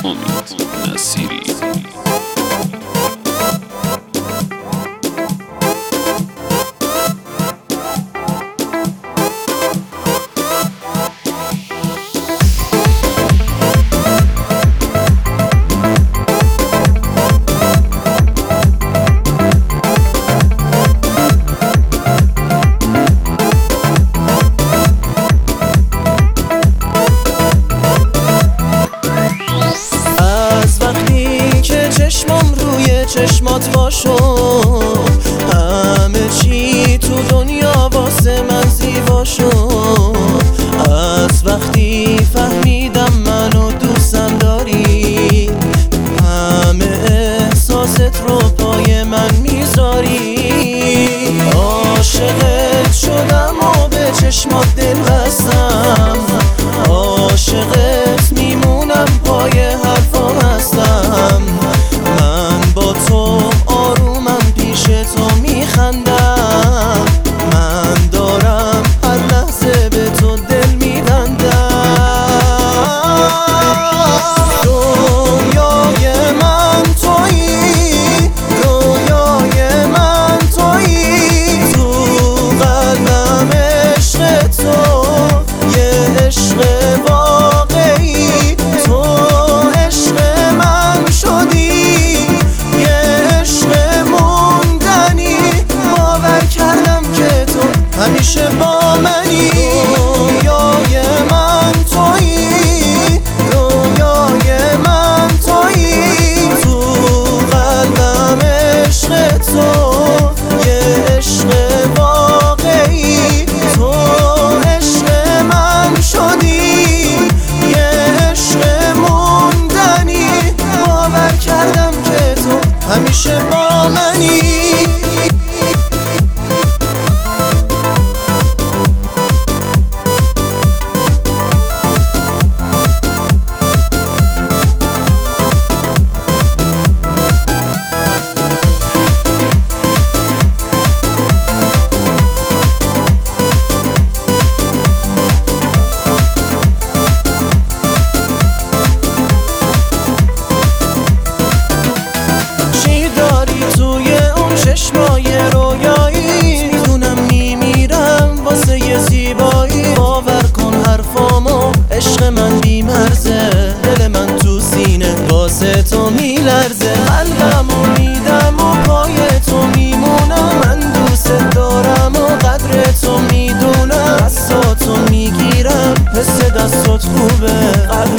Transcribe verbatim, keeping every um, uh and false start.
امید نصیری. چشمات باشو همه چی تو دنیا واسه من زیبا شد. از وقتی فهمیدم منو دوستم داری، همه احساست رو پای من میذاری. عاشقت شدم و به چشمات دل بستم، عاشقت میمونم پای حرفام هستم. من با تو آرومم پیش تو میخندم، من دارم هر لحظه به تو دل میبندم. رویای من تویی، رویای من تویی، تو قلبم عشق تو یه عشق واقعی. تو عشق من شدی، همیشه با منی. رویای من تویی، رویای من تویی، تو قلبم عشق تو یه عشق واقعی. تو عشق من شدی، یه عشق موندنی. باور کردم که تو همیشه با منی. چشمای رویایی میدونم میمیرم واسه یه زیبایی. باور کن حرفامو، عشق من بیمرزه، دل من تو سینه واسه تو میلرزه. قلبمو میدم و پای تو میمونم، من دوست دارم و قدر تو میدونم. دستاتو میگیرم، حس دستات خوبه،